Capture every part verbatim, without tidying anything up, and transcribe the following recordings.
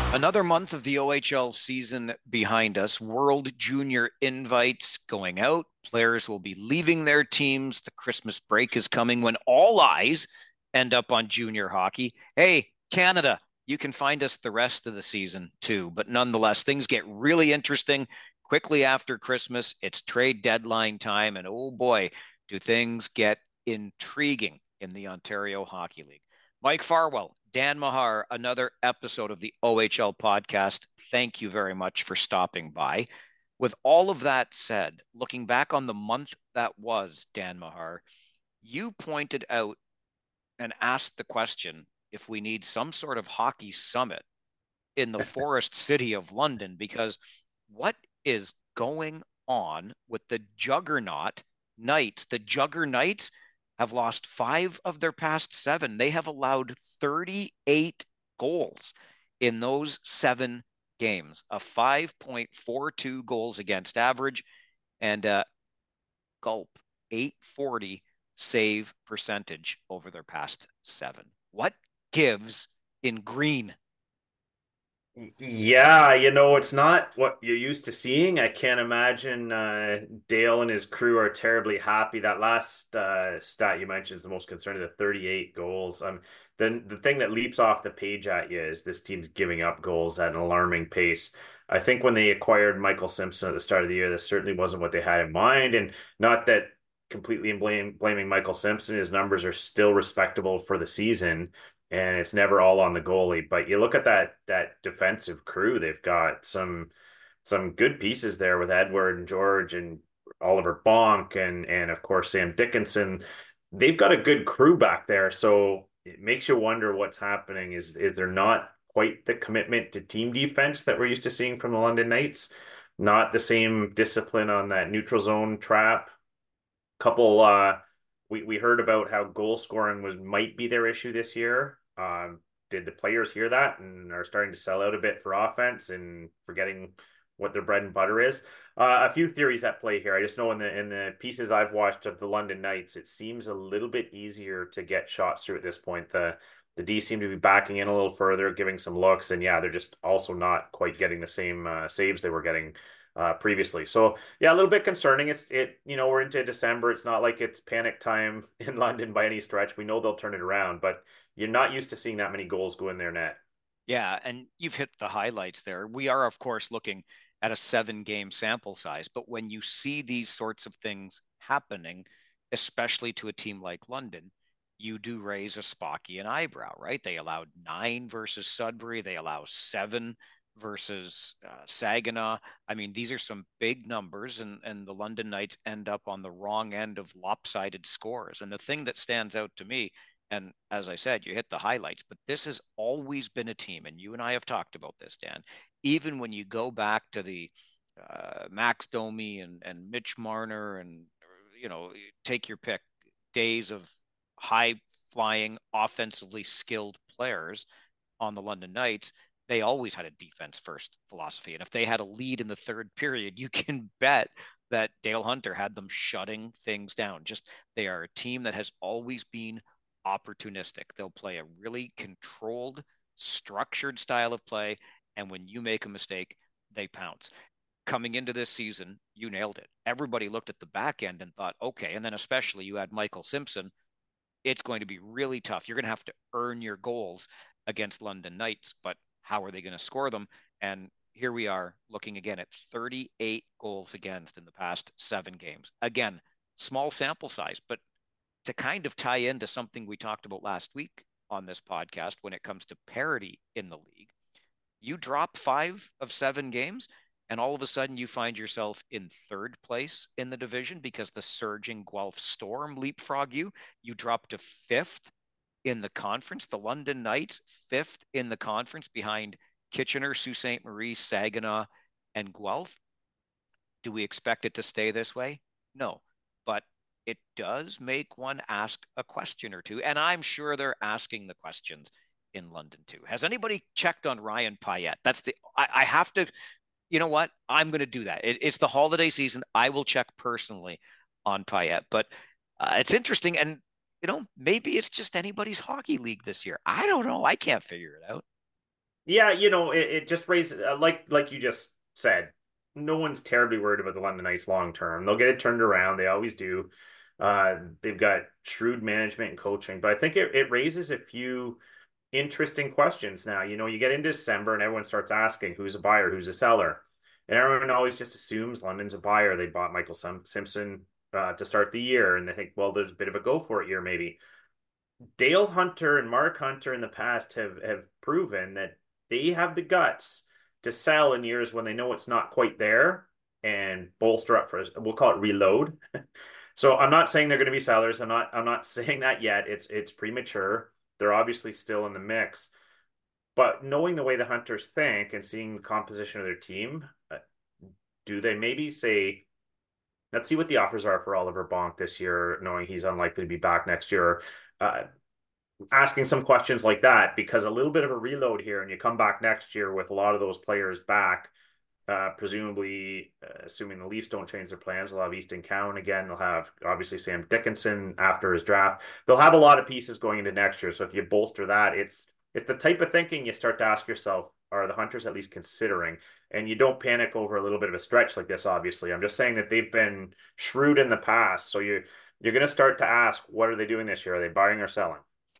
Another month of the O H L season behind us. World Junior invites going out. Players will be leaving their teams. The Christmas break is coming when all eyes end up on junior hockey. Hey, Canada, you can find us the rest of the season too. But nonetheless, things get really interesting quickly after Christmas. It's trade deadline time. And oh boy, do things get intriguing in the Ontario Hockey League. Mike Farwell, Dan Mahar, another episode of the O H L podcast. Thank you very much for stopping by. With all of that said, looking back on the month that was, Dan Mahar, you pointed out and asked the question if we need some sort of hockey summit in the forest city of London, because what is going on with the juggernaut Knights? The Juggernauts have lost five of their past seven. They have allowed thirty-eight goals in those seven games, a five point four two goals against average, and a gulp eight forty save percentage over their past seven. What gives in green? Yeah, you know, it's not what you're used to seeing. I can't imagine uh, Dale and his crew are terribly happy. That last uh, stat you mentioned is the most concerning, the thirty-eight goals. Um, then the thing that leaps off the page at you is this team's giving up goals at an alarming pace. I think when they acquired Michael Simpson at the start of the year, this certainly wasn't what they had in mind. And not that completely blame, blaming Michael Simpson, his numbers are still respectable for the season and it's never all on the goalie. But you look at that that defensive crew; they've got some some good pieces there with Edward and George and Oliver Bonk and and of course Sam Dickinson. They've got a good crew back there, so it makes you wonder what's happening. Is is there not quite the commitment to team defense that we're used to seeing from the London Knights? Not the same discipline on that neutral zone trap. Couple uh we we heard about how goal scoring was might be their issue this year. Um, did the players hear that and are starting to sell out a bit for offense and forgetting what their bread and butter is? Uh, a few theories at play here. I just know in the in the pieces I've watched of the London Knights, it seems a little bit easier to get shots through at this point. The the D seem to be backing in a little further, giving some looks, and yeah, they're just also not quite getting the same uh, saves they were getting uh, previously. So yeah, a little bit concerning. It's it, you know, we're into December. It's not like it's panic time in London by any stretch. We know they'll turn it around, but you're not used to seeing that many goals go in their net. Yeah, and you've hit the highlights there. We are, of course, looking at a seven game sample size, but when you see these sorts of things happening, especially to a team like London, you do raise a Spockian eyebrow, right? They allowed nine versus Sudbury, they allow seven versus uh, Saginaw. I mean, these are some big numbers, and, and the London Knights end up on the wrong end of lopsided scores. And the thing that stands out to me, and as I said, you hit the highlights, but this has always been a team, and you and I have talked about this, Dan. Even when you go back to the uh, Max Domi and, and Mitch Marner, and you know, take your pick, days of high flying, offensively skilled players on the London Knights, they always had a defense first philosophy. And if they had a lead in the third period, you can bet that Dale Hunter had them shutting things down. Just they are a team that has always been opportunistic. They'll play a really controlled, structured style of play. And when you make a mistake, they pounce. Coming into this season, you nailed it. Everybody looked at the back end and thought, okay. And then, especially, you had Michael Simpson. It's going to be really tough. You're going to have to earn your goals against London Knights, but how are they going to score them? And here we are looking again at thirty-eight goals against in the past seven games. Again, small sample size, but to kind of tie into something we talked about last week on this podcast when it comes to parity in the league, you drop five of seven games, and all of a sudden you find yourself in third place in the division because the surging Guelph Storm leapfrog you. You drop to fifth in the conference. The London Knights, fifth in the conference behind Kitchener, Sault Ste. Marie, Saginaw, and Guelph. Do we expect it to stay this way? No, but it does make one ask a question or two. And I'm sure they're asking the questions in London too. Has anybody checked on Ryan Payette? That's the, I, I have to, you know what? I'm going to do that. It, it's the holiday season. I will check personally on Payette, but uh, it's interesting. And, you know, maybe it's just anybody's hockey league this year. I don't know. I can't figure it out. Yeah, you know, it, it just raises uh, like like you just said, no one's terribly worried about the London Knights long term. They'll get it turned around. They always do. Uh, they've got shrewd management and coaching, but I think it, it raises a few interesting questions now. You know, you get into December and everyone starts asking who's a buyer, who's a seller. And everyone always just assumes London's a buyer. They bought Michael Sim Simpson uh, to start the year, and they think, well, there's a bit of a go for it year, maybe. Dale Hunter and Mark Hunter in the past have have proven that they have the guts to sell in years when they know it's not quite there and bolster up for we'll call it reload. So I'm not saying they're going to be sellers. I'm not I'm not saying that yet. It's it's premature. They're obviously still in the mix. But knowing the way the Hunters think and seeing the composition of their team, uh, do they maybe say, let's see what the offers are for Oliver Bonk this year, knowing he's unlikely to be back next year? Uh, asking some questions like that, because a little bit of a reload here, and you come back next year with a lot of those players back. Uh, presumably, uh, assuming the Leafs don't change their plans, they'll have Easton Cowan again. They'll have obviously Sam Dickinson after his draft. They'll have a lot of pieces going into next year. So if you bolster that, it's it's the type of thinking you start to ask yourself: are the Hunters at least considering? And you don't panic over a little bit of a stretch like this. Obviously, I'm just saying that they've been shrewd in the past. So you you're going to start to ask, what are they doing this year? Are they buying or selling?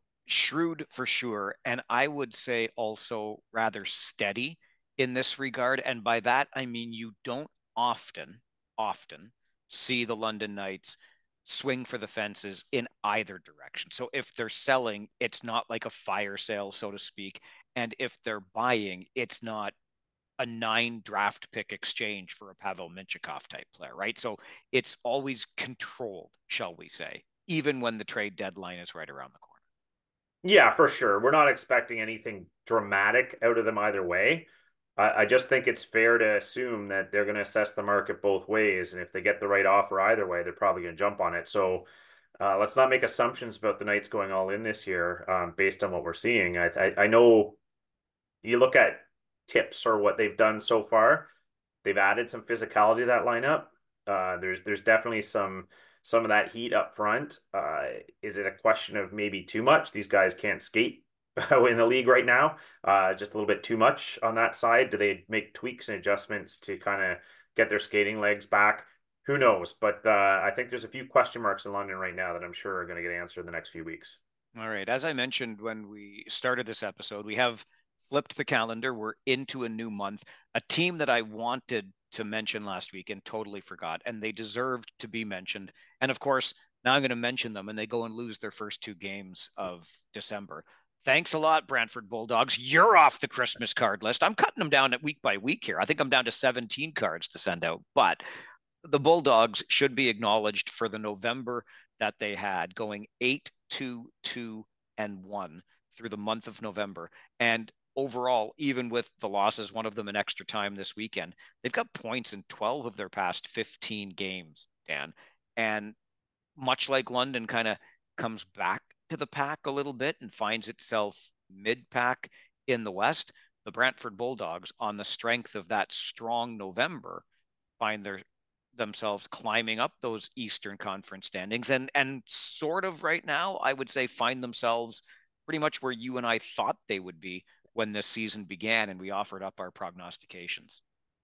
Shrewd for sure. And I would say also rather steady in this regard. And by that, I mean you don't often, often see the London Knights swing for the fences in either direction. So if they're selling, it's not like a fire sale, so to speak. And if they're buying, it's not a nine draft pick exchange for a Pavel Minchikov type player, right? So it's always controlled, shall we say, even when the trade deadline is right around the corner. Yeah, for sure. We're not expecting anything dramatic out of them either way. I, I just think it's fair to assume that they're going to assess the market both ways. And if they get the right offer either way, they're probably going to jump on it. So uh, let's not make assumptions about the Knights going all in this year um, based on what we're seeing. I, I, I know you look at tips or what they've done so far, they've added some physicality to that lineup. Uh, there's there's definitely some some of that heat up front. Uh, is it a question of maybe too much? These guys can't skate in the league right now. Uh, just a little bit too much on that side. Do they make tweaks and adjustments to kind of get their skating legs back? Who knows? But uh, I think there's a few question marks in London right now that I'm sure are going to get answered in the next few weeks. All right. As I mentioned when we started this episode, we have flipped the calendar. We're into a new month. A team that I wanted to mention last week and totally forgot, and they deserved to be mentioned. And of course, now I'm going to mention them, and they go and lose their first two games of December. Thanks a lot, Brantford Bulldogs. You're off the Christmas card list. I'm cutting them down at week by week here. I think I'm down to seventeen cards to send out, but the Bulldogs should be acknowledged for the November that they had, going eight, two, two, and one through the month of November. And overall, even with the losses, one of them in extra time this weekend, they've got points in twelve of their past fifteen games, Dan. And much like London kind of comes back to the pack a little bit and finds itself mid pack in the West, the Brantford Bulldogs, on the strength of that strong November, find their themselves climbing up those Eastern Conference standings, and and sort of right now, I would say, find themselves pretty much where you and I thought they would be when this season began, and we offered up our prognostications.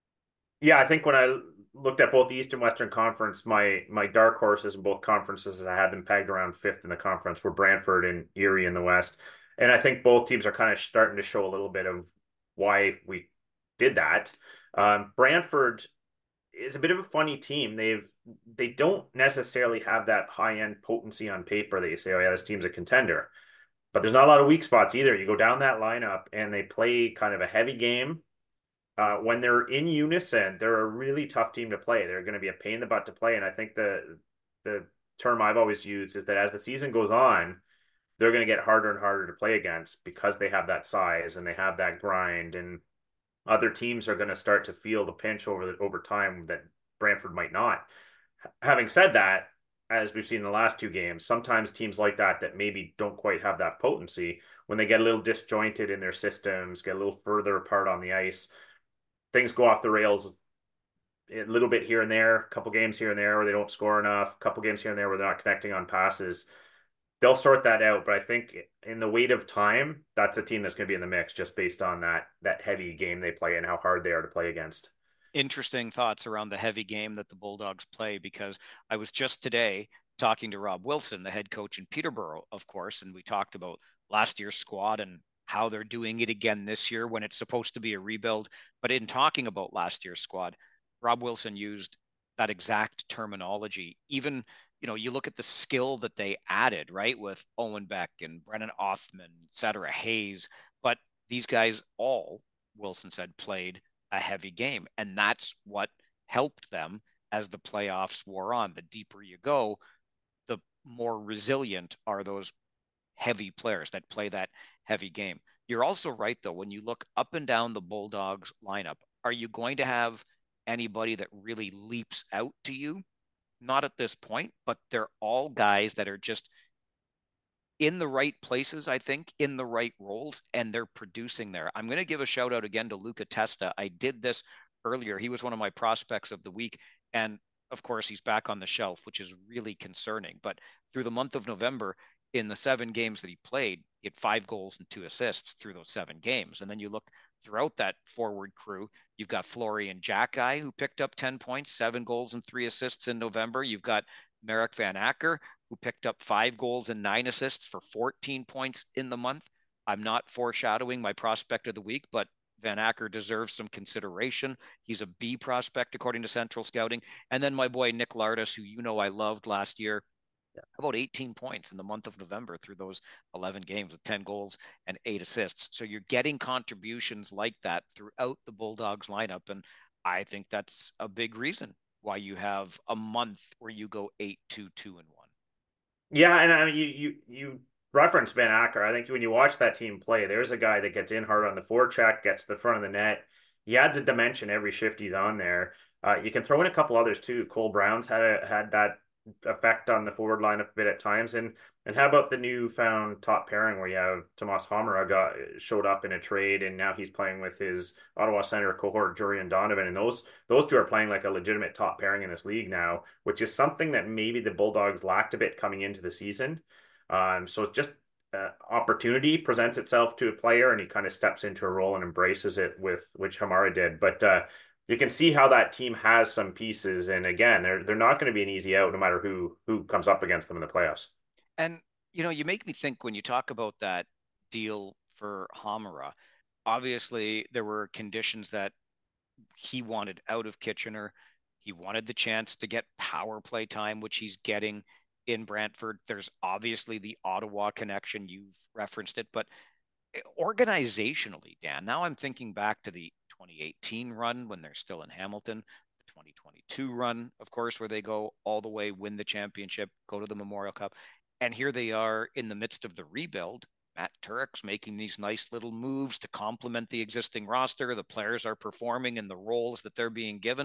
Yeah, I think when I looked at both the East and Western Conference, my my dark horses in both conferences, I had them pegged around fifth in the conference, were Brantford and Erie in the West. And I think both teams are kind of starting to show a little bit of why we did that. Um, Brantford is a bit of a funny team. They've they don't necessarily have that high end potency on paper that you say, oh yeah, this team's a contender. But there's not a lot of weak spots either. You go down that lineup and they play kind of a heavy game uh, when they're in unison, they're a really tough team to play. They're going to be a pain in the butt to play. And I think the the term I've always used is that as the season goes on, they're going to get harder and harder to play against because they have that size and they have that grind. And other teams are going to start to feel the pinch over the, over time that Brantford might not. Having said that, as we've seen in the last two games, sometimes teams like that that maybe don't quite have that potency, when they get a little disjointed in their systems, get a little further apart on the ice, things go off the rails a little bit here and there, a couple games here and there where they don't score enough, a couple games here and there where they're not connecting on passes. they'll sort that out. But I think in the weight of time, that's a team that's going to be in the mix just based on that that heavy game they play and how hard they are to play against. Interesting thoughts around the heavy game that the Bulldogs play, because I was just today talking to Rob Wilson, the head coach in Peterborough, of course, and we talked about last year's squad and how they're doing it again this year when it's supposed to be a rebuild. But in talking about last year's squad, Rob Wilson used that exact terminology. Even, you know, you look at the skill that they added, right, with Owen Beck and Brennan Othman, et cetera, Hayes, but these guys all, Wilson said, played a heavy game. And that's what helped them as the playoffs wore on. The deeper you go, the more resilient are those heavy players that play that heavy game. You're also right, though, when you look up and down the Bulldogs lineup, are you going to have anybody that really leaps out to you? Not at this point, but they're all guys that are just in the right places, I think, in the right roles, and they're producing there. I'm going to give a shout out again to Luca Testa. I did this earlier. He was one of my prospects of the week. And of course, he's back on the shelf, which is really concerning. But through the month of November, in the seven games that he played, he had five goals and two assists through those seven games. And then you look throughout that forward crew, you've got Florian Jacki, who picked up ten points, seven goals and three assists in November. You've got Marek Van Acker, who picked up five goals and nine assists for fourteen points in the month. I'm not foreshadowing my prospect of the week, but Van Acker deserves some consideration. He's a B prospect, according to Central Scouting. And then my boy, Nick Lardis, who you know I loved last year, about eighteen points in the month of November through those eleven games with ten goals and eight assists. So you're getting contributions like that throughout the Bulldogs lineup. And I think that's a big reason why you have a month where you go eight, two, two, and one. Yeah, and I mean you you you referenced Van Acker. I think when you watch that team play, there's a guy that gets in hard on the forecheck, gets to the front of the net. He adds a dimension every shift he's on there. Uh, you can throw in a couple others too. Cole Brown's had a, had that effect on the forward line a bit at times. And and how about the newfound top pairing where you have Tomas Hamara got showed up in a trade and now he's playing with his Ottawa Center cohort Jurian Donovan, and those those two are playing like a legitimate top pairing in this league now, which is something that maybe the Bulldogs lacked a bit coming into the season. Um, so just uh, opportunity presents itself to a player and he kind of steps into a role and embraces it, with which Hamara did. But uh, you can see how that team has some pieces, and again, they're they're not going to be an easy out no matter who who comes up against them in the playoffs. And, you know, you make me think when you talk about that deal for Hamara, obviously there were conditions that he wanted out of Kitchener. He wanted the chance to get power play time, which he's getting in Brantford. There's obviously the Ottawa connection. You've referenced it, but organizationally, Dan, now I'm thinking back to the twenty eighteen run when they're still in Hamilton, the twenty twenty-two run, of course, where they go all the way, win the championship, go to the Memorial Cup. And here they are in the midst of the rebuild. Matt Turek's making these nice little moves to complement the existing roster. The players are performing in the roles that they're being given.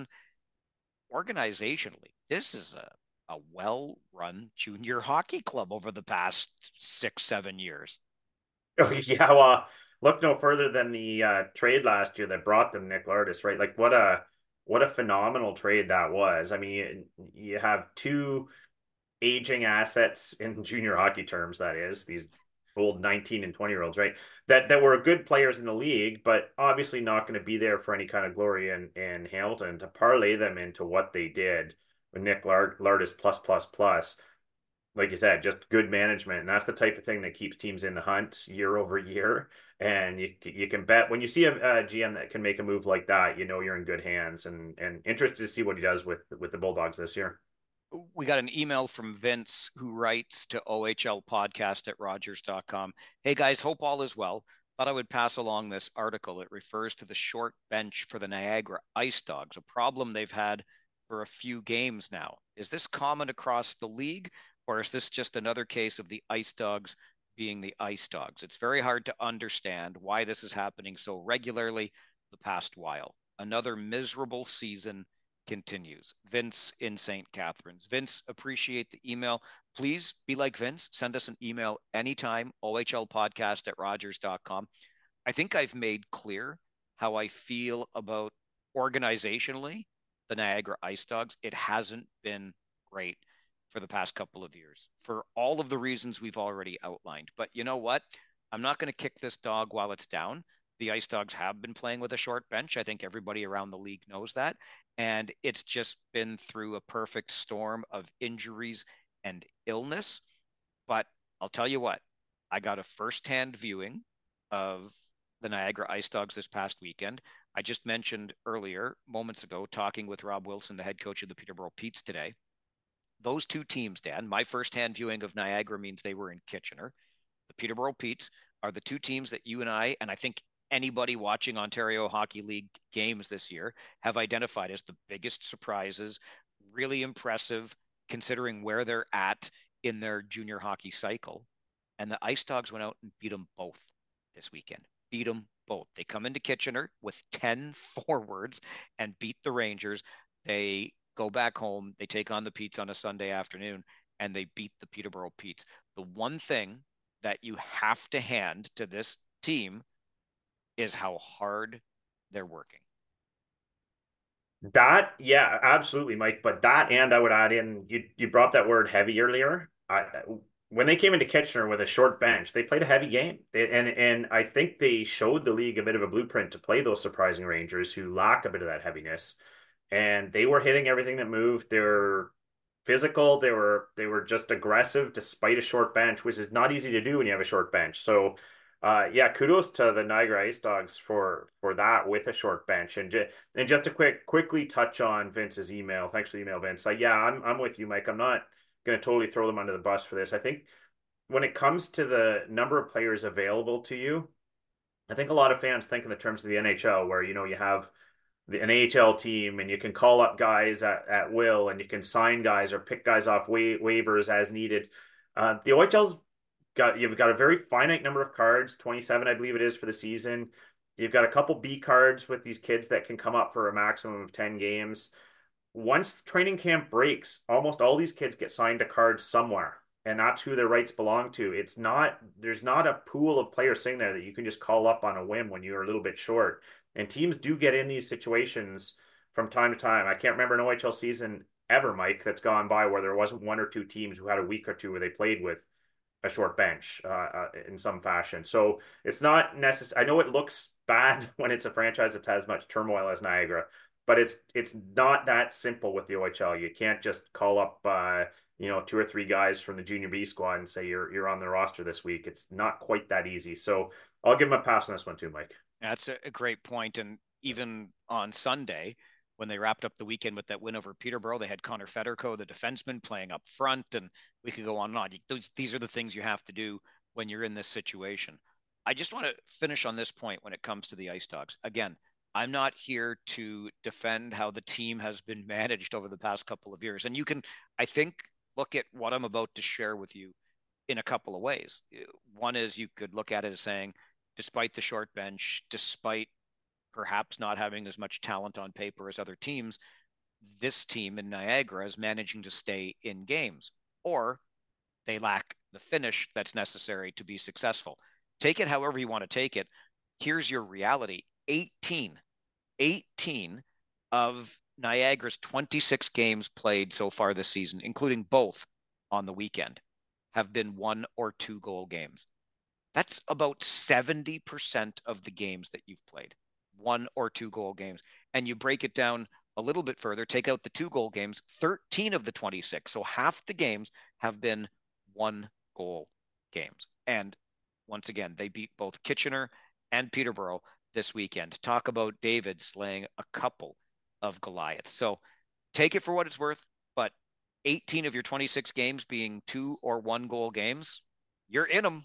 Organizationally, this is a, a well-run junior hockey club over the past six, seven years. Oh yeah, well, look no further than the uh, trade last year that brought them Nick Lardis, right? Like what a what a phenomenal trade that was. I mean, you, you have two aging assets in junior hockey terms, that is, these old nineteen and twenty year olds, right? That that were good players in the league, but obviously not going to be there for any kind of glory in, in Hamilton. To parlay them into what they did with Nick Lard, Lardis plus plus plus, like you said, just good management. And that's the type of thing that keeps teams in the hunt year over year. And you you can bet when you see a, a G M that can make a move like that, you know you're in good hands. And and interested to see what he does with with the Bulldogs this year. We got an email from Vince who writes to O H L podcast at Rogers dot com. Hey guys, hope all is well. Thought I would pass along this article. It refers to the short bench for the Niagara Ice Dogs, a problem they've had for a few games now. Is this common across the league, or is this just another case of the Ice Dogs being the Ice Dogs? It's very hard to understand why this is happening so regularly the past while. Another miserable season continues. Vince in Saint Catharines. Vince, appreciate the email. Please be like Vince. Send us an email anytime, O H L podcast at Rogers dot com. I think I've made clear how I feel about organizationally the Niagara Ice Dogs. It hasn't been great. for the past couple of years for all of the reasons we've already outlined. But you know what? I'm not going to kick this dog while it's down. The Ice Dogs have been playing with a short bench. I think everybody around the league knows that. And it's just been through a perfect storm of injuries and illness. But I'll tell you what, I got a firsthand viewing of the Niagara Ice Dogs this past weekend. I just mentioned earlier, moments ago, talking with Rob Wilson, the head coach of the Peterborough Petes today. Those two teams, Dan, my firsthand viewing of Niagara means they were in Kitchener. The Peterborough Petes are the two teams that you and I, and I think anybody watching Ontario Hockey League games this year, have identified as the biggest surprises. Really impressive considering where they're at in their junior hockey cycle. And the Ice Dogs went out and beat them both this weekend. Beat them both. They come into Kitchener with ten forwards and beat the Rangers. They go back home. They take on the Petes on a Sunday afternoon, and they beat the Peterborough Petes. The one thing that you have to hand to this team is how hard they're working. That, yeah, absolutely, Mike. But that, and I would add in, you you brought that word heavy earlier. I, when they came into Kitchener with a short bench, they played a heavy game. They, and and I think they showed the league a bit of a blueprint to play those surprising Rangers who lack a bit of that heaviness. And they were hitting everything that moved. They were physical. They were they were just aggressive despite a short bench, which is not easy to do when you have a short bench. So uh, yeah, kudos to the Niagara Ice Dogs for for that with a short bench. And just and just to quick quickly touch on Vince's email. Thanks for the email, Vince. Like, yeah, I'm I'm with you, Mike. I'm not going to totally throw them under the bus for this. I think when it comes to the number of players available to you, I think a lot of fans think in the terms of the N H L, where you know you have the an A H L team and you can call up guys at, at will and you can sign guys or pick guys off wa waivers as needed. Uh, the O H L's got you've got a very finite number of cards, twenty-seven, I believe it is, for the season. You've got a couple B cards with these kids that can come up for a maximum of ten games. Once training camp breaks, almost all these kids get signed to cards somewhere, and that's who their rights belong to. It's not, there's not a pool of players sitting there that you can just call up on a whim when you're a little bit short. And teams do get in these situations from time to time. I can't remember an O H L season ever, Mike, that's gone by where there wasn't one or two teams who had a week or two where they played with a short bench uh, uh, in some fashion. So it's not necessary. I know it looks bad when it's a franchise that's had as much turmoil as Niagara, but it's it's not that simple with the O H L. You can't just call up uh, you know two or three guys from the junior B squad and say you're you're on the roster this week. It's not quite that easy. So I'll give him a pass on this one too, Mike. That's a, a great point. And even on Sunday, when they wrapped up the weekend with that win over Peterborough, they had Connor Federko, the defenseman, playing up front, and we could go on and on. Those, these are the things you have to do when you're in this situation. I just want to finish on this point when it comes to the Ice Dogs. Again, I'm not here to defend how the team has been managed over the past couple of years. And you can, I think, look at what I'm about to share with you in a couple of ways. One is you could look at it as saying, despite the short bench, despite perhaps not having as much talent on paper as other teams, this team in Niagara is managing to stay in games, or they lack the finish that's necessary to be successful. Take it however you want to take it. Here's your reality. eighteen, eighteen of Niagara's twenty-six games played so far this season, including both on the weekend, have been one or two goal games. That's about seventy percent of the games that you've played, one or two goal games. And you break it down a little bit further, take out the two goal games, thirteen of the twenty-six. So half the games have been one goal games. And once again, they beat both Kitchener and Peterborough this weekend. Talk about David slaying a couple of Goliath. So take it for what it's worth, but eighteen of your twenty-six games being two or one goal games, you're in them.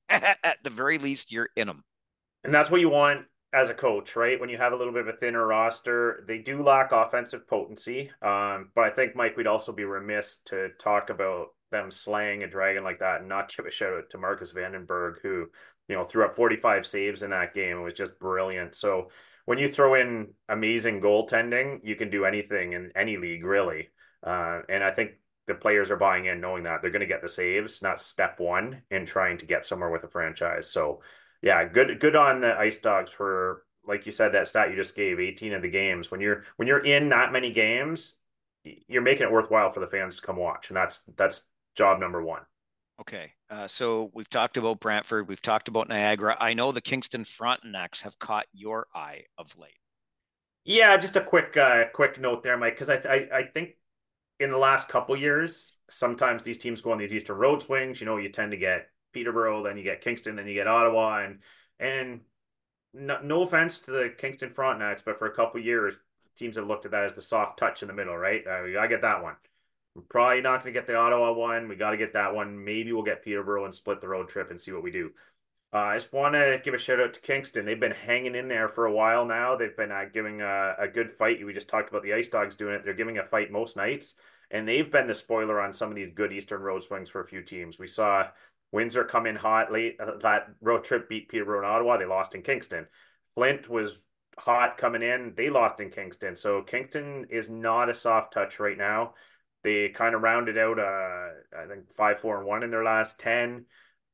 At the very least, you're in them. And that's what you want as a coach, right? When you have a little bit of a thinner roster, they do lack offensive potency. Um, but I think, Mike, we'd also be remiss to talk about them slaying a dragon like that and not give a shout out to Marcus Vandenberg, who, you know, threw up forty-five saves in that game. It was just brilliant. So when you throw in amazing goaltending, you can do anything in any league, really. Uh, and I think the players are buying in, knowing that they're going to get the saves, not step one in trying to get somewhere with a franchise. So yeah, good, good on the Ice Dogs for, like you said, that stat you just gave, eighteen of the games. When you're, when you're in that many games, you're making it worthwhile for the fans to come watch, and that's that's job number one. Okay, uh, so we've talked about Brantford, we've talked about Niagara. I know the Kingston Frontenacs have caught your eye of late. Yeah, just a quick uh, quick note there, Mike, because I, I I think in the last couple years, sometimes these teams go on these Eastern Road swings. You know, you tend to get Peterborough, then you get Kingston, then you get Ottawa, and and no, no offense to the Kingston Frontenacs, but for a couple years, teams have looked at that as the soft touch in the middle, right? Uh, we gotta get that one. We're probably not going to get the Ottawa one. We got to get that one. Maybe we'll get Peterborough and split the road trip and see what we do. Uh, I just want to give a shout out to Kingston. They've been hanging in there for a while now. They've been uh, giving a, a good fight. We just talked about the Ice Dogs doing it. They're giving a fight most nights, and they've been the spoiler on some of these good Eastern road swings for a few teams. We saw Windsor come in hot late. Uh, that road trip beat Peterborough and Ottawa. They lost in Kingston. Flint was hot coming in. They lost in Kingston. So Kingston is not a soft touch right now. They kind of rounded out, uh, I think five, four, and one in their last ten.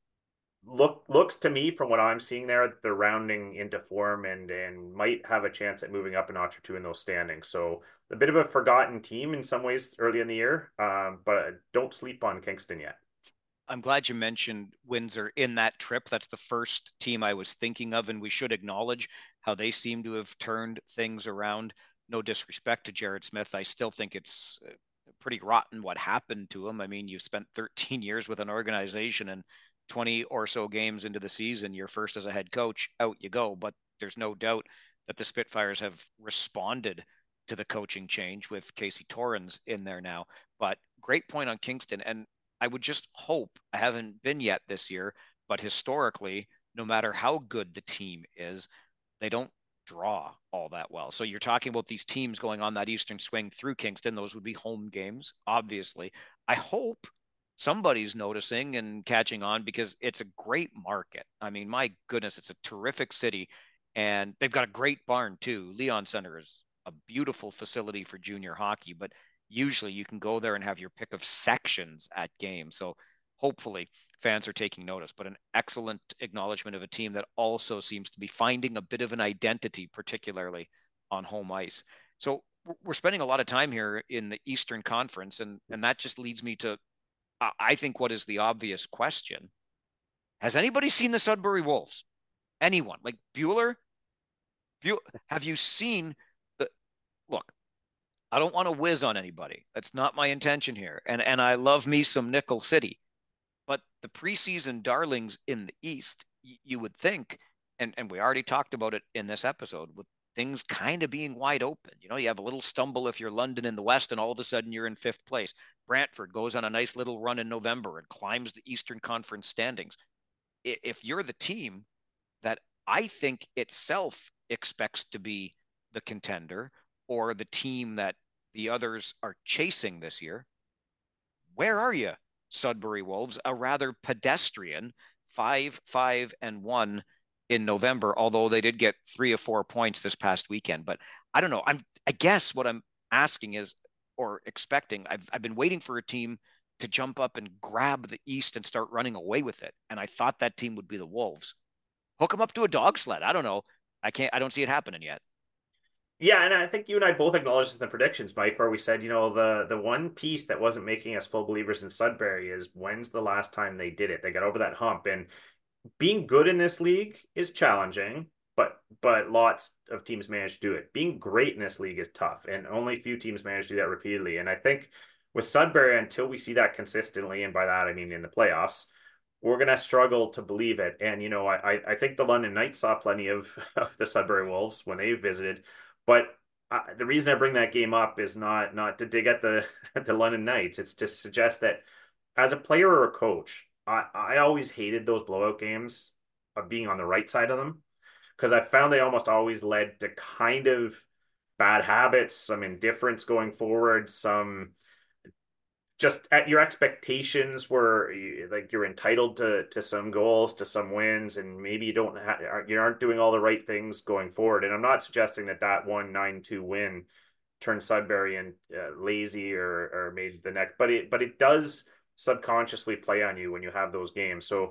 Look looks to me from what I'm seeing there, they're rounding into form and and might have a chance at moving up a notch or two in those standings. So a bit of a forgotten team in some ways early in the year, um, but don't sleep on Kingston yet. I'm glad you mentioned Windsor in that trip. That's the first team I was thinking of, and we should acknowledge how they seem to have turned things around. No disrespect to Jared Smith, I still think it's uh, pretty rotten what happened to him. I mean, you spent thirteen years with an organization, and twenty or so games into the season, you're first as a head coach, out you go. But there's no doubt that the Spitfires have responded to the coaching change with Casey Torrens in there now. But great point on Kingston. And I would just hope, I haven't been yet this year, but historically, no matter how good the team is, they don't draw all that well. So you're talking about these teams going on that Eastern swing through Kingston. Those would be home games, obviously. I hope somebody's noticing and catching on because it's a great market. I mean, my goodness, it's a terrific city, and they've got a great barn too. Leon Center is a beautiful facility for junior hockey, but usually you can go there and have your pick of sections at games. So hopefully fans are taking notice, but an excellent acknowledgement of a team that also seems to be finding a bit of an identity, particularly on home ice. So we're spending a lot of time here in the Eastern Conference, and and that just leads me to, I think, what is the obvious question. Has anybody seen the Sudbury Wolves? Anyone? Like Bueller? Bueller have you seen the look? I don't want to whiz on anybody. That's not my intention here. And and I love me some Nickel City. But the preseason darlings in the East, you would think, and, and we already talked about it in this episode, with things kind of being wide open. You know, you have a little stumble if you're London in the West, and all of a sudden you're in fifth place. Brantford goes on a nice little run in November and climbs the Eastern Conference standings. If you're the team that I think itself expects to be the contender or the team that the others are chasing this year, where are you, Sudbury Wolves? A rather pedestrian five, five, and one in November, although they did get three or four points this past weekend. But I don't know. I'm I guess what I'm asking is, or expecting, I've I've been waiting for a team to jump up and grab the East and start running away with it. And I thought that team would be the Wolves. Hook them up to a dog sled. I don't know. I can't I don't see it happening yet. Yeah, and I think you and I both acknowledged in the predictions, Mike, where we said, you know, the the one piece that wasn't making us full believers in Sudbury is when's the last time they did it? They got over that hump, and being good in this league is challenging, but but lots of teams manage to do it. Being great in this league is tough, and only a few teams manage to do that repeatedly. And I think with Sudbury, until we see that consistently, and by that I mean in the playoffs, we're gonna struggle to believe it. And you know, I I think the London Knights saw plenty of, of the Sudbury Wolves when they visited, but uh, the reason I bring that game up is not not to dig at the at the London Knights. It's to suggest that as a player or a coach, I, I always hated those blowout games of being on the right side of them because I found they almost always led to kind of bad habits, some indifference going forward, some just at your expectations were like you're entitled to to some goals, to some wins, and maybe you don't ha- you aren't doing all the right things going forward. And I'm not suggesting that that one nine two win turned Sudbury and uh, lazy or or made the next, but it but it does subconsciously play on you when you have those games. So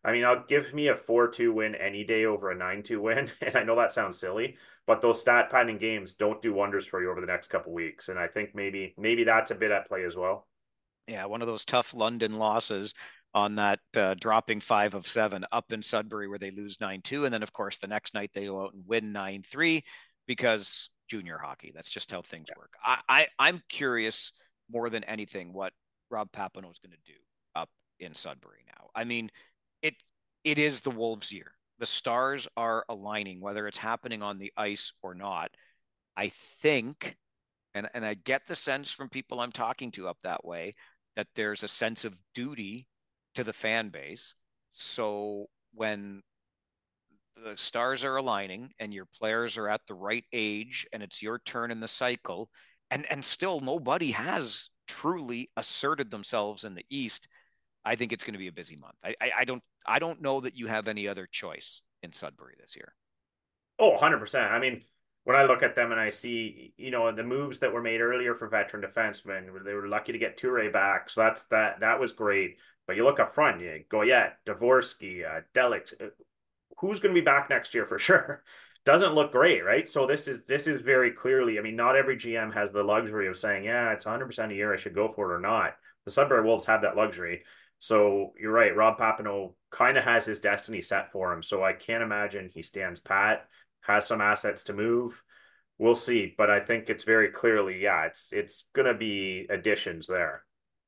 I mean, I'll give me a four two win any day over a nine two win. And I know that sounds silly, but those stat padding games don't do wonders for you over the next couple weeks. And I think maybe maybe that's a bit at play as well. Yeah, one of those tough London losses on that uh, dropping five of seven up in Sudbury where they lose nine two. And then, of course, the next night they go out and win nine three because junior hockey. That's just how things work. I, I, I'm curious more than anything what Rob Papineau is going to do up in Sudbury now. I mean, it it is the Wolves' year. The stars are aligning, whether it's happening on the ice or not. I think, and, and I get the sense from people I'm talking to up that way, that there's a sense of duty to the fan base. So when the stars are aligning and your players are at the right age and it's your turn in the cycle, and and still nobody has truly asserted themselves in the East, I think it's going to be a busy month. I, I, I don't I don't know that you have any other choice in Sudbury this year. Oh, one hundred percent. I mean, when I look at them and I see, you know, the moves that were made earlier for veteran defensemen, they were lucky to get Toure back. So that's that that was great. But you look up front, yeah, Goyette, Dvorsky, uh, Delic, uh, who's going to be back next year for sure? Doesn't look great, right? So this is this is very clearly, I mean, not every G M has the luxury of saying, yeah, it's one hundred percent a year, I should go for it or not. The Sudbury Wolves have that luxury. So you're right, Rob Papineau kind of has his destiny set for him. So I can't imagine he stands pat, has some assets to move. We'll see, but I think it's very clearly, yeah, it's it's going to be additions there.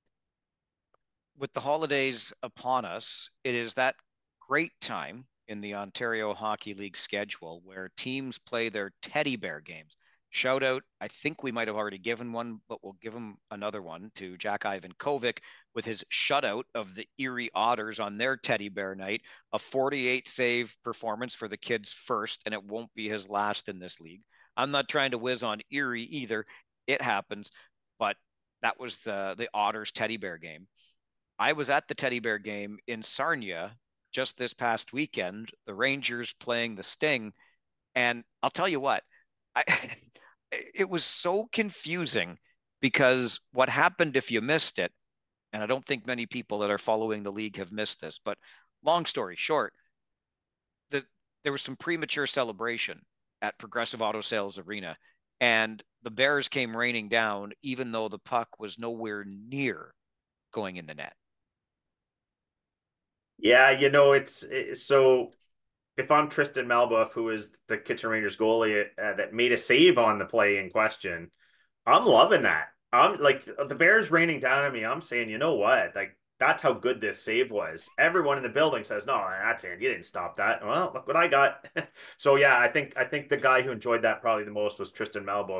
With the holidays upon us, it is that great time in the Ontario Hockey League schedule where teams play their teddy bear games. Shout out, I think we might have already given one, but we'll give him another one to Jack Ivan Kovic with his shutout of the Erie Otters on their teddy bear night, a forty-eight save performance for the kids first, and it won't be his last in this league. I'm not trying to whiz on Erie either. It happens, but that was the the Otters teddy bear game. I was at the teddy bear game in Sarnia just this past weekend, the Rangers playing the Sting. And I'll tell you what, I, it was so confusing because what happened if you missed it, and I don't think many people that are following the league have missed this, but long story short, the, there was some premature celebration at Progressive Auto Sales Arena, and the Bears came raining down, even though the puck was nowhere near going in the net. Yeah, you know, it's, it's so if I'm Tristan Melbuff, who is the Kitchen Rangers goalie uh, that made a save on the play in question, I'm loving that. I'm like the Bears raining down on me. I'm saying, you know what? Like that's how good this save was. Everyone in the building says, "No, that's it. You didn't stop that." Well, look what I got. So yeah, I think I think the guy who enjoyed that probably the most was Tristan Melbuff.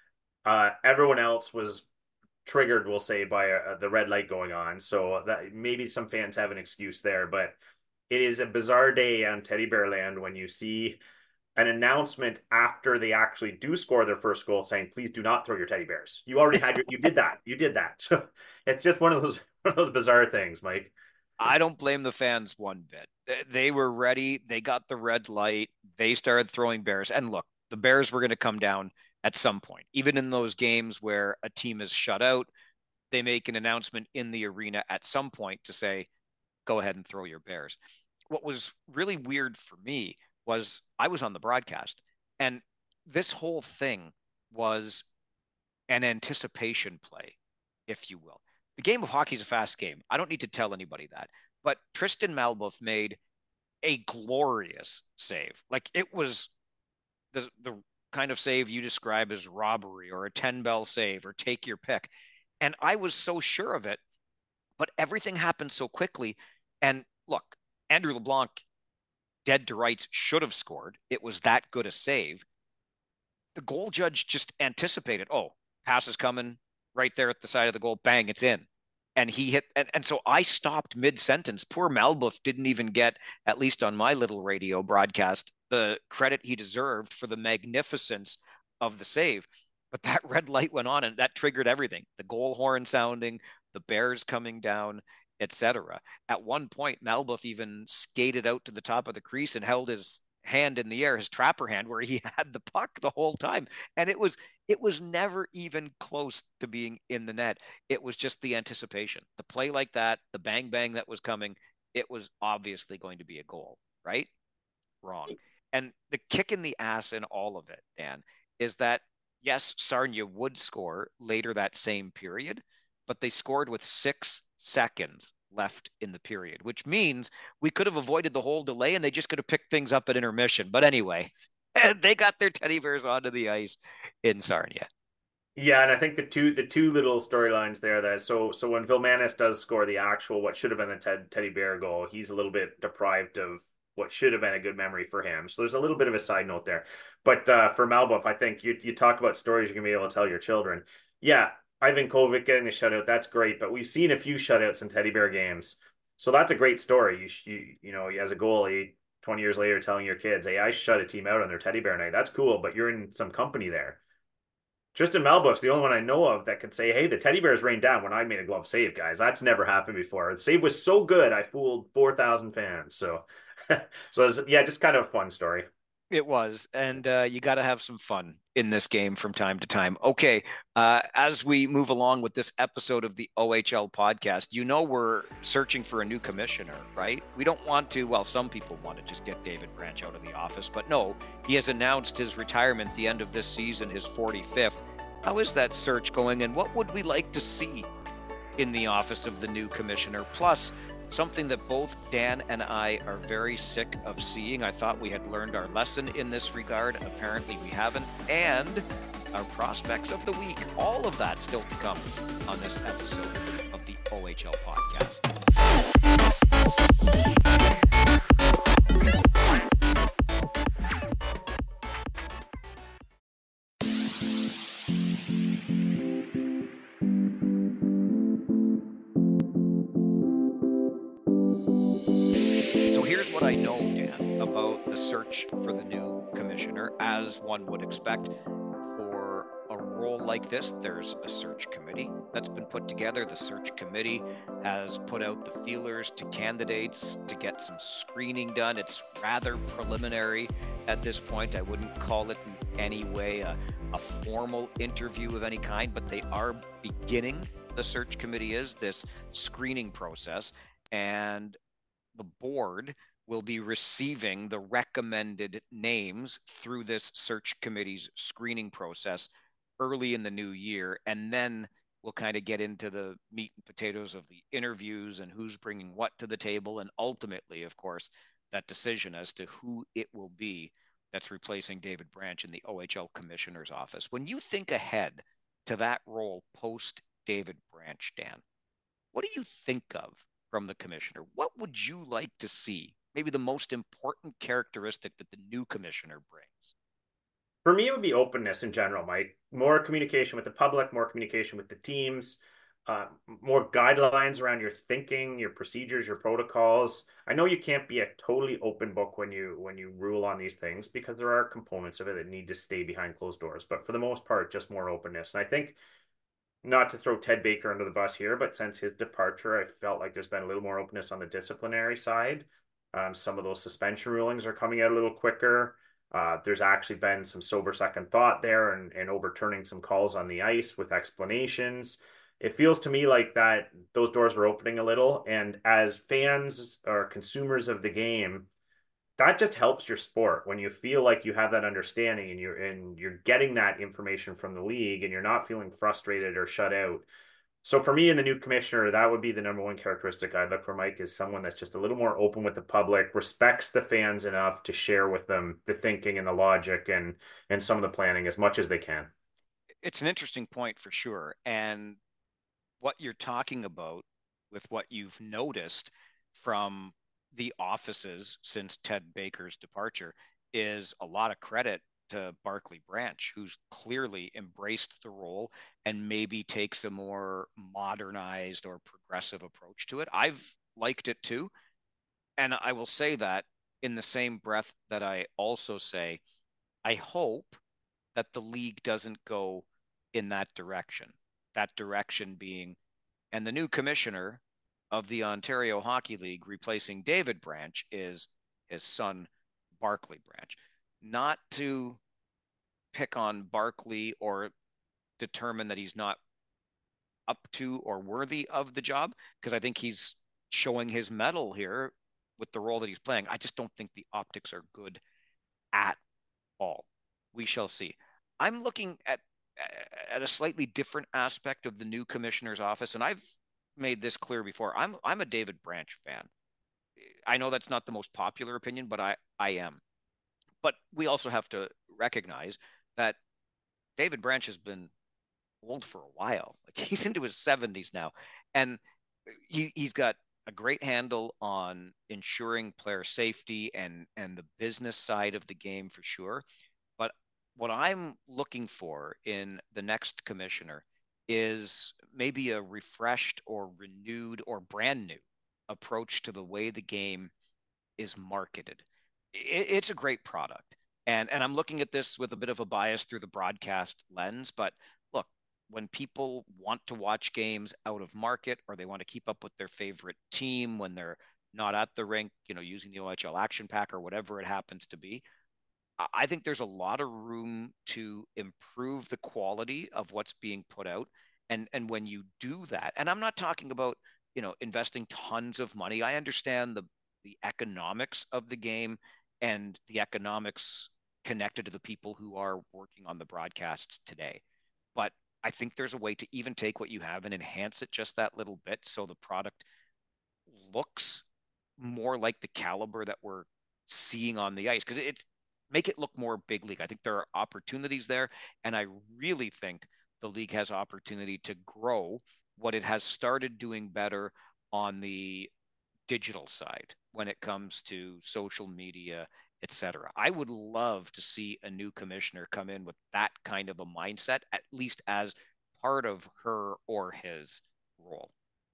Uh, everyone else was triggered, we'll say, by uh, the red light going on. So that maybe some fans have an excuse there, but it is a bizarre day on Teddy Bear Land when you see an announcement after they actually do score their first goal saying, please do not throw your teddy bears. You already had your, you did that. You did that. So it's just one of those, one of those bizarre things, Mike. I don't blame the fans one bit. They were ready. They got the red light. They started throwing bears. And look, the Bears were going to come down at some point. Even in those games where a team is shut out, they make an announcement in the arena at some point to say, go ahead and throw your bears. What was really weird for me was I was on the broadcast, and this whole thing was an anticipation play, if you will. The game of hockey is a fast game. I don't need to tell anybody that. But Tristan Malbuff made a glorious save. Like it was the the kind of save you describe as robbery or a ten bell save or take your pick. And I was so sure of it, but everything happened so quickly. And look, Andrew LeBlanc, dead to rights, should have scored. It was that good a save. The goal judge just anticipated, oh, pass is coming right there at the side of the goal. Bang, it's in. And he hit, and, and so I stopped mid sentence. Poor Malbuff didn't even get, at least on my little radio broadcast, the credit he deserved for the magnificence of the save. But that red light went on and that triggered everything. The goal horn sounding, the Bears coming down, et cetera. At one point, Malbuff even skated out to the top of the crease and held his hand in the air, his trapper hand, where he had the puck the whole time. And it was it was never even close to being in the net. It was just the anticipation. The play like that, the bang bang that was coming, it was obviously going to be a goal, right? Wrong. And the kick in the ass in all of it, Dan, is that yes, Sarnia would score later that same period, but they scored with six seconds left in the period, which means we could have avoided the whole delay and they just could have picked things up at intermission. But anyway, they got their teddy bears onto the ice in Sarnia. Yeah, and I think the two the two little storylines there that so so when Vilmanis does score the actual what should have been a Ted, teddy bear goal, he's a little bit deprived of what should have been a good memory for him. So there's a little bit of a side note there. But uh, for Malbuff, I think you you talk about stories you can be able to tell your children. Yeah, Ivan Kovic getting the shutout, that's great. But we've seen a few shutouts in teddy bear games, so that's a great story. You you you know as a goalie, twenty years later, telling your kids, "Hey, I shut a team out on their teddy bear night." That's cool, but you're in some company there. Tristan Malbuck's the only one I know of that can say, "Hey, the teddy bears rained down when I made a glove save, guys." That's never happened before. The save was so good, I fooled four thousand fans. So, so it's, yeah, just kind of a fun story. It was, and uh, you got to have some fun in this game from time to time. Okay, uh, as we move along with this episode of the O H L podcast, you know we're searching for a new commissioner, right? We don't want to, well, some people want to just get David Branch out of the office, but no, he has announced his retirement the end of this season, his forty-fifth. How is that search going, and what would we like to see in the office of the new commissioner? Plus, something that both Dan and I are very sick of seeing. I thought we had learned our lesson in this regard. Apparently, we haven't. And our prospects of the week. All of that still to come on this episode of the O H L podcast. What I know, Dan, about the search for the new commissioner. As one would expect, for a role like this, there's a search committee that's been put together. The search committee has put out the feelers to candidates to get some screening done. It's rather preliminary at this point. I wouldn't call it in any way a, a formal interview of any kind, but they are beginning, the search committee is, this screening process. And the board will be receiving the recommended names through this search committee's screening process early in the new year. And then we'll kind of get into the meat and potatoes of the interviews and who's bringing what to the table. And ultimately, of course, that decision as to who it will be that's replacing David Branch in the O H L commissioner's office. When you think ahead to that role post David Branch, Dan, what do you think of from the commissioner? What would you like to see? Maybe the most important characteristic that the new commissioner brings? For me, it would be openness in general, Mike. More communication with the public, more communication with the teams, uh, more guidelines around your thinking, your procedures, your protocols. I know you can't be a totally open book when you when you rule on these things because there are components of it that need to stay behind closed doors. But for the most part, just more openness. And I think, not to throw Ted Baker under the bus here, but since his departure, I felt like there's been a little more openness on the disciplinary side. Um, some of those suspension rulings are coming out a little quicker. Uh, there's actually been some sober second thought there and, and overturning some calls on the ice with explanations. It feels to me like that those doors are opening a little. And as fans or consumers of the game, that just helps your sport when you feel like you have that understanding and you're and you're getting that information from the league and you're not feeling frustrated or shut out. So for me and the new commissioner, that would be the number one characteristic I'd look for, Mike, is someone that's just a little more open with the public, respects the fans enough to share with them the thinking and the logic and and some of the planning as much as they can. It's an interesting point for sure. And what you're talking about with what you've noticed from the offices since Ted Baker's departure is a lot of credit to Barclay Branch, who's clearly embraced the role and maybe takes a more modernized or progressive approach to it. I've liked it too. And I will say that in the same breath that I also say, I hope that the league doesn't go in that direction. That direction being, and the new commissioner of the Ontario Hockey League replacing David Branch is his son, Barclay Branch. Not to pick on Barclay or determine that he's not up to or worthy of the job, because I think he's showing his mettle here with the role that he's playing. I just don't think the optics are good at all. We shall see. I'm looking at at a slightly different aspect of the new commissioner's office, and I've made this clear before. I'm I'm a David Branch fan. I know that's not the most popular opinion, but I I am. But we also have to recognize that David Branch has been old for a while. Like he's into his seventies now, and he he's got a great handle on ensuring player safety and and the business side of the game for sure. But what I'm looking for in the next commissioner is maybe a refreshed or renewed or brand new approach to the way the game is marketed. It, it's a great product. And and I'm looking at this with a bit of a bias through the broadcast lens, but look, when people want to watch games out of market or they want to keep up with their favorite team when they're not at the rink, you know, using the O H L Action Pack or whatever it happens to be, I think there's a lot of room to improve the quality of what's being put out. And and when you do that, and I'm not talking about, you know, investing tons of money. I understand the the economics of the game and the economics connected to the people who are working on the broadcasts today. But I think there's a way to even take what you have and enhance it just that little bit so the product looks more like the caliber that we're seeing on the ice because it's make it look more big league. I think there are opportunities there, and I really think the league has opportunity to grow what it has started doing better on the digital side when it comes to social media, et cetera. I would love to see a new commissioner come in with that kind of a mindset, at least as part of her or his role.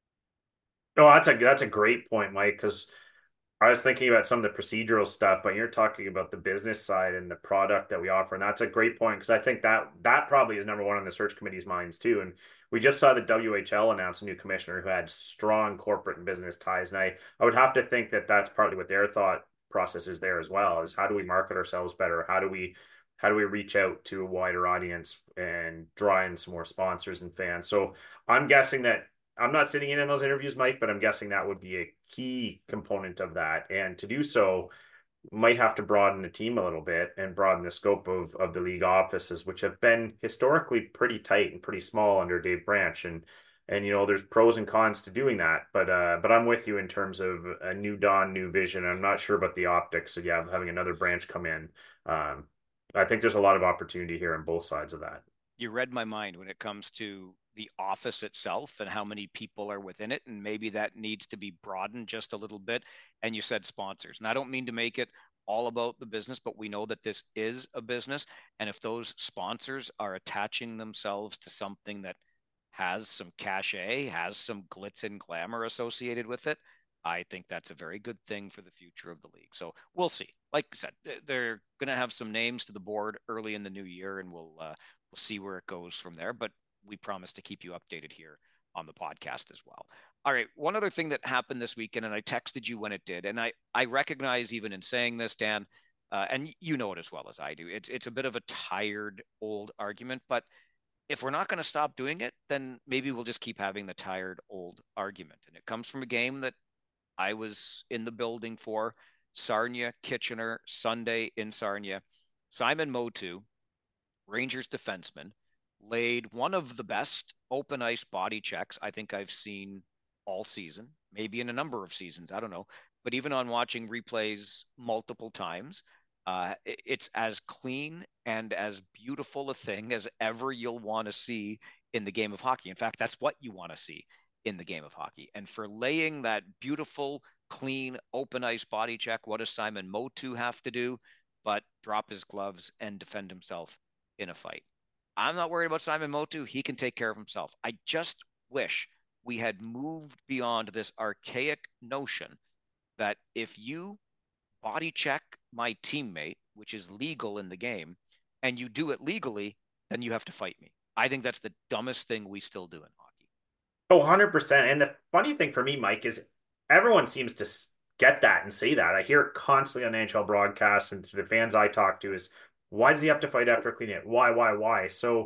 Oh, that's a that's a great point, Mike, because I was thinking about some of the procedural stuff, but you're talking about the business side and the product that we offer. And that's a great point because I think that that probably is number one on the search committee's minds too. And we just saw the W H L announce a new commissioner who had strong corporate and business ties. And I, I would have to think that that's partly what their thought process is there as well, is how do we market ourselves better? How do we how do we reach out to a wider audience and draw in some more sponsors and fans? So I'm guessing that I'm not sitting in in those interviews, Mike, but I'm guessing that would be a key component of that. And to do so, might have to broaden the team a little bit and broaden the scope of of the league offices, which have been historically pretty tight and pretty small under Dave Branch. And and you know, there's pros and cons to doing that. But uh, but I'm with you in terms of a new dawn, new vision. I'm not sure about the optics. So yeah, having another branch come in. Um, I think there's a lot of opportunity here on both sides of that. You read my mind when it comes to the office itself and how many people are within it. And maybe that needs to be broadened just a little bit. And you said sponsors. And I don't mean to make it all about the business, but we know that this is a business. And if those sponsors are attaching themselves to something that has some cachet, has some glitz and glamour associated with it, I think that's a very good thing for the future of the league. So we'll see. Like I said, they're going to have some names to the board early in the new year, and we'll uh, we'll see where it goes from there. But we promise to keep you updated here on the podcast as well. All right. One other thing that happened this weekend, and I texted you when it did, and I I recognize even in saying this, Dan, uh, and you know it as well as I do. It's it's a bit of a tired old argument, but if we're not going to stop doing it, then maybe we'll just keep having the tired old argument. And it comes from a game that I was in the building for Sarnia, Kitchener, Sunday in Sarnia. Simon Motu, Rangers defenseman, laid one of the best open ice body checks I think I've seen all season, maybe in a number of seasons. I don't know. But even on watching replays multiple times, uh, it's as clean and as beautiful a thing as ever you'll want to see in the game of hockey. In fact, that's what you want to see in the game of hockey. And for laying that beautiful, clean, open ice body check, what does Simon Motu have to do but drop his gloves and defend himself in a fight? I'm not worried about Simon Motu. He can take care of himself. I just wish we had moved beyond this archaic notion that if you body check my teammate, which is legal in the game, and you do it legally, then you have to fight me. I think that's the dumbest thing we still do in hockey. Oh, one hundred percent. And the funny thing for me, Mike, is everyone seems to get that and say that. I hear it constantly on N H L broadcasts and to the fans I talk to is, why does he have to fight after cleaning it? Why, why, why? So,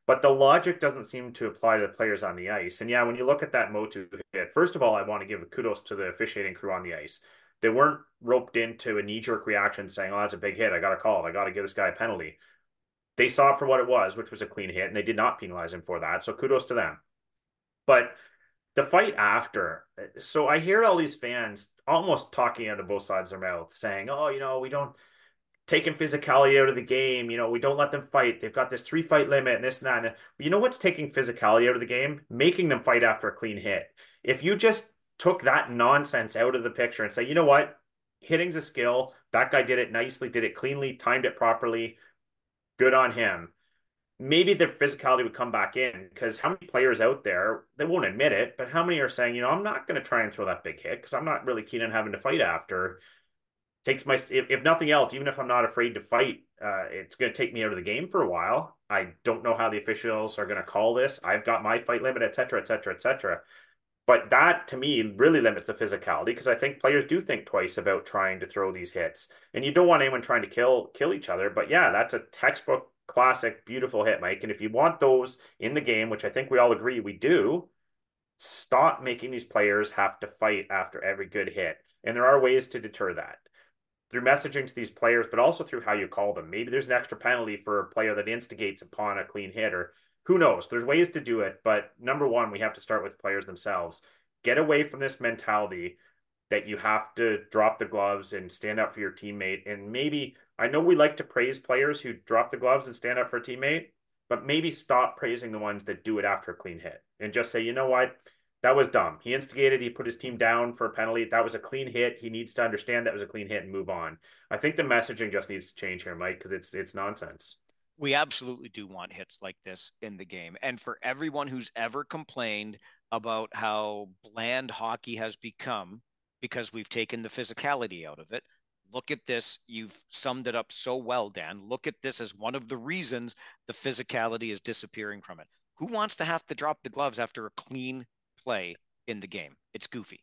But the logic doesn't seem to apply to the players on the ice. And yeah, when you look at that Motu hit, first of all, I want to give kudos to the officiating crew on the ice. They weren't roped into a knee-jerk reaction saying, oh, that's a big hit. I got to call it. I got to give this guy a penalty. They saw it for what it was, which was a clean hit, and they did not penalize him for that. So kudos to them. But the fight after, so I hear all these fans almost talking out of both sides of their mouth saying, oh, you know, we don't taking physicality out of the game. You know, we don't let them fight. They've got this three fight limit and this and that. And you know what's taking physicality out of the game? Making them fight after a clean hit. If you just took that nonsense out of the picture and say, you know what, hitting's a skill. That guy did it nicely, did it cleanly, timed it properly. Good on him. Maybe the physicality would come back in, because how many players out there, they won't admit it, but how many are saying, you know, I'm not going to try and throw that big hit because I'm not really keen on having to fight after. Takes my, if, if nothing else, even if I'm not afraid to fight, uh, it's going to take me out of the game for a while. I don't know how the officials are going to call this. I've got my fight limit, et cetera, et cetera, et cetera. But that, to me, really limits the physicality, because I think players do think twice about trying to throw these hits. And you don't want anyone trying to kill kill each other. But yeah, that's a textbook, classic, beautiful hit, Mike. And if you want those in the game, which I think we all agree we do, stop making these players have to fight after every good hit. And there are ways to deter that through messaging to these players, but also through how you call them. Maybe there's an extra penalty for a player that instigates upon a clean hit, or who knows? There's ways to do it. But number one, we have to start with players themselves. Get away from this mentality that you have to drop the gloves and stand up for your teammate. And maybe, I know we like to praise players who drop the gloves and stand up for a teammate, but maybe stop praising the ones that do it after a clean hit and just say, you know what? That was dumb. He instigated, he put his team down for a penalty. That was a clean hit. He needs to understand that was a clean hit and move on. I think the messaging just needs to change here, Mike, because it's it's nonsense. We absolutely do want hits like this in the game. And for everyone who's ever complained about how bland hockey has become because we've taken the physicality out of it, look at this. You've summed it up so well, Dan. Look at this as one of the reasons the physicality is disappearing from it. Who wants to have to drop the gloves after a clean play in the game? It's goofy.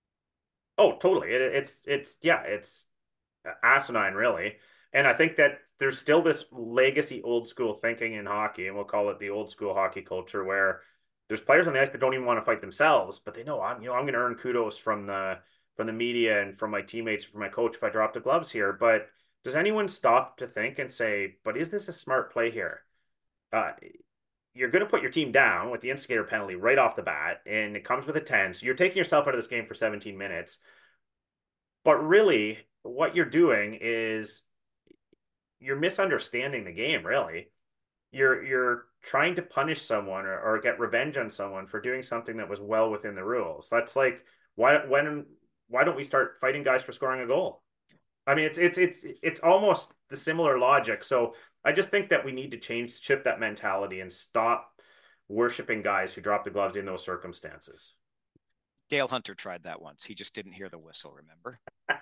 Oh, totally. It, it's, it's, yeah, it's asinine, really. And I think that there's still this legacy old school thinking in hockey, and we'll call it the old school hockey culture, where there's players on the ice that don't even want to fight themselves, but they know I'm, you know, I'm going to earn kudos from the from the media and from my teammates, from my coach if I drop the gloves here. But does anyone stop to think and say, but is this a smart play here? Uh, you're going to put your team down with the instigator penalty right off the bat, and it comes with a ten. So you're taking yourself out of this game for seventeen minutes. But really, what you're doing is you're misunderstanding the game, really. You're you're trying to punish someone, or, or get revenge on someone for doing something that was well within the rules. That's like, why when why don't we start fighting guys for scoring a goal? I mean, it's it's it's it's almost the similar logic. So I just think that we need to change, shift that mentality and stop worshiping guys who drop the gloves in those circumstances. Dale Hunter tried that once. He just didn't hear the whistle, remember?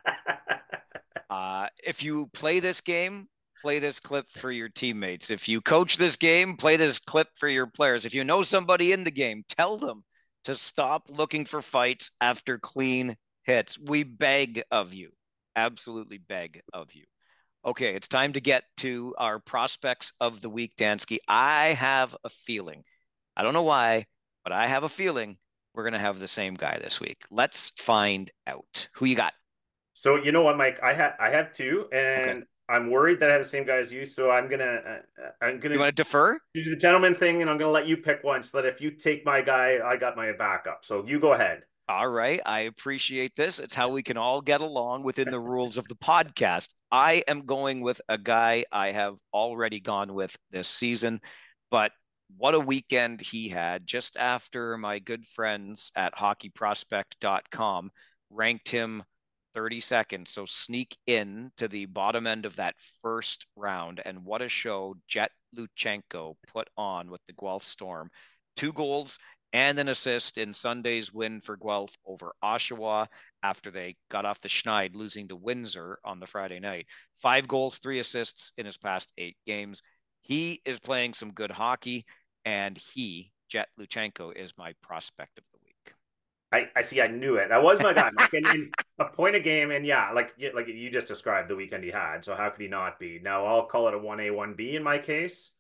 uh, if you play this game, play this clip for your teammates. If you coach this game, play this clip for your players. If you know somebody in the game, tell them to stop looking for fights after clean hits. We beg of you. Absolutely beg of you. Okay, it's time to get to our prospects of the week, Dansky. I have a feeling, I don't know why, but I have a feeling we're going to have the same guy this week. Let's find out. Who you got? So you know what, Mike? I have I have two, and okay. I'm worried that I have the same guy as you. So I'm gonna uh, I'm gonna. You want to defer? Do the gentleman thing, and I'm gonna let you pick one, so that if you take my guy, I got my backup. So you go ahead. All right. I appreciate this. It's how we can all get along within the rules of the podcast. I am going with a guy I have already gone with this season, but what a weekend he had. Just after my good friends at hockey prospect dot com ranked him thirty-second. So sneak in to the bottom end of that first round. And what a show Jet Luchenko put on with the Guelph Storm. Two goals and an assist in Sunday's win for Guelph over Oshawa after they got off the schneid, losing to Windsor on the Friday night. Five goals, three assists in his past eight games. He is playing some good hockey, and he, Jet Luchenko, is my prospect of the week. I, I see. I knew it. That was my guy. Like, in, in a point a game, and yeah, like like you just described the weekend he had. So how could he not be? Now I'll call it a one A, one B in my case.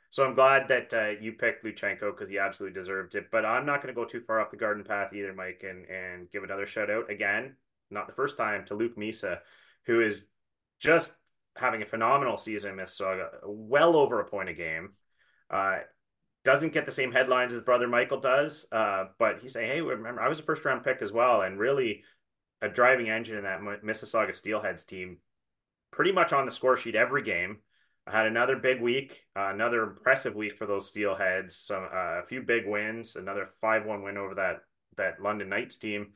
So I'm glad that uh, you picked Luchenko because he absolutely deserved it. But I'm not going to go too far off the garden path either, Mike, and, and give another shout out again, not the first time, to Luke Misa, who is just having a phenomenal season in Mississauga, well over a point a game. Uh, doesn't get the same headlines as brother Michael does, uh, but he's saying, hey, remember, I was a first round pick as well, and really a driving engine in that Mississauga Steelheads team, pretty much on the score sheet every game. I had another big week, uh, another impressive week for those Steelheads. Some uh, a few big wins, another five one win over that that London Knights team.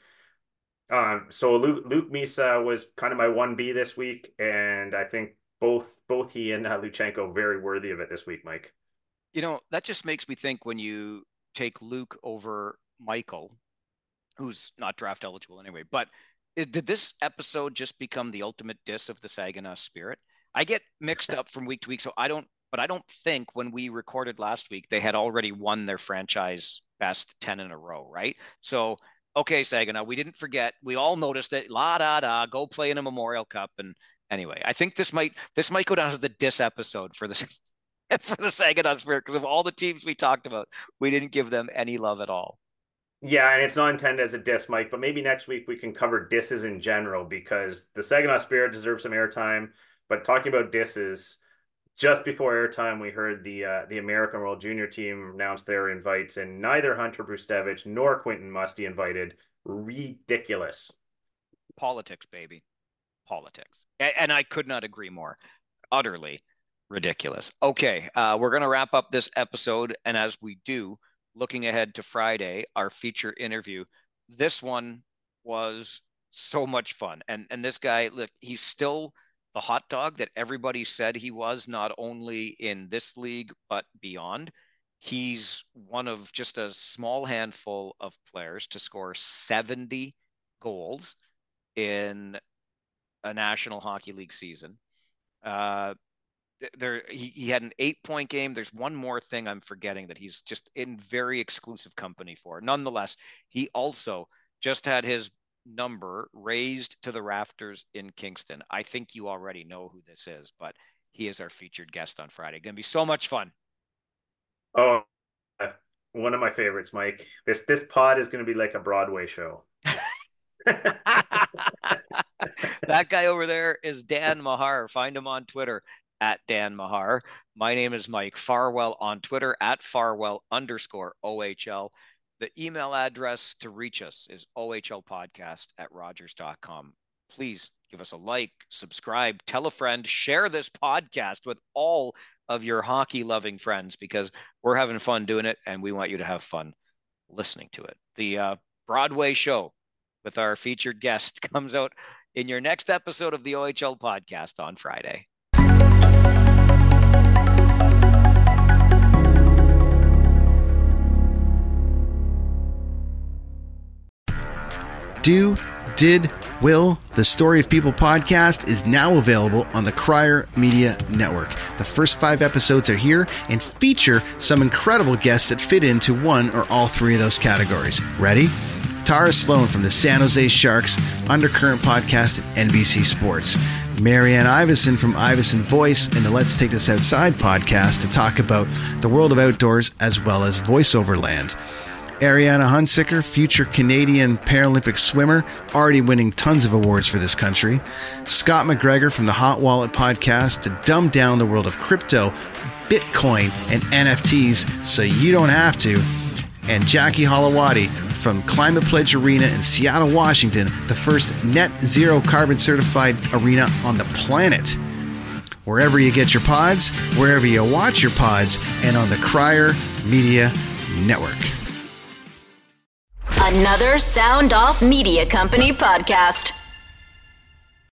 Um, so Luke, Luke Misa was kind of my one B this week, and I think both both he and uh, Luchenko very worthy of it this week, Mike. You know, that just makes me think when you take Luke over Michael, who's not draft eligible anyway, but it, did this episode just become the ultimate diss of the Saginaw Spirit? I get mixed up from week to week, so I don't, but I don't think when we recorded last week, they had already won their franchise best ten in a row, right? So, okay, Saginaw, we didn't forget. We all noticed it. La da da, go play in a Memorial Cup. And anyway, I think this might this might go down to the diss episode for the for the Saginaw Spirit, because of all the teams we talked about, we didn't give them any love at all. Yeah, and it's not intended as a diss, Mike, but maybe next week we can cover disses in general, because the Saginaw Spirit deserves some airtime. But talking about disses, just before airtime, we heard the uh, the American World Junior team announce their invites, and neither Hunter Brustevich nor Quentin Musty invited. Ridiculous. Politics, baby. Politics. And, and I could not agree more. Utterly ridiculous. Okay, uh, we're going to wrap up this episode, and as we do, looking ahead to Friday, our feature interview, this one was so much fun. And and this guy, look, he's still the hot dog that everybody said he was, not only in this league, but beyond. He's one of just a small handful of players to score seventy goals in a National Hockey League season. Uh, there, he, he had an eight-point game. There's one more thing I'm forgetting that he's just in very exclusive company for. Nonetheless, he also just had his number raised to the rafters in Kingston. I think you already know who this is, but he is our featured guest on Friday. Going to be so much fun. Oh, one of my favorites, Mike. This this pod is going to be like a Broadway show. That guy over there is Dan Mahar. Find him on Twitter at Dan Mahar. My name is Mike Farwell on Twitter at Farwell underscore O H L. The email address to reach us is O H L podcast at Rogers dot com. Please give us a like, subscribe, tell a friend, share this podcast with all of your hockey-loving friends, because we're having fun doing it, and we want you to have fun listening to it. The uh, Broadway show with our featured guest comes out in your next episode of the O H L podcast on Friday. Do, Did, Will, the Story of People podcast is now available on the Crier Media Network. The first five episodes are here and feature some incredible guests that fit into one or all three of those categories. Ready? Tara Sloan from the San Jose Sharks Undercurrent podcast at N B C Sports. Marianne Iveson from Iveson Voice and the Let's Take This Outside podcast to talk about the world of outdoors as well as voiceover land. Ariana Hunsicker, future Canadian Paralympic swimmer, already winning tons of awards for this country. Scott McGregor from the Hot Wallet podcast to dumb down the world of crypto, Bitcoin, and N F Ts so you don't have to. And Jackie Holowati from Climate Pledge Arena in Seattle, Washington, the first net zero carbon certified arena on the planet. Wherever you get your pods, wherever you watch your pods, and on the Crier Media Network. Another Sound Off Media Company podcast.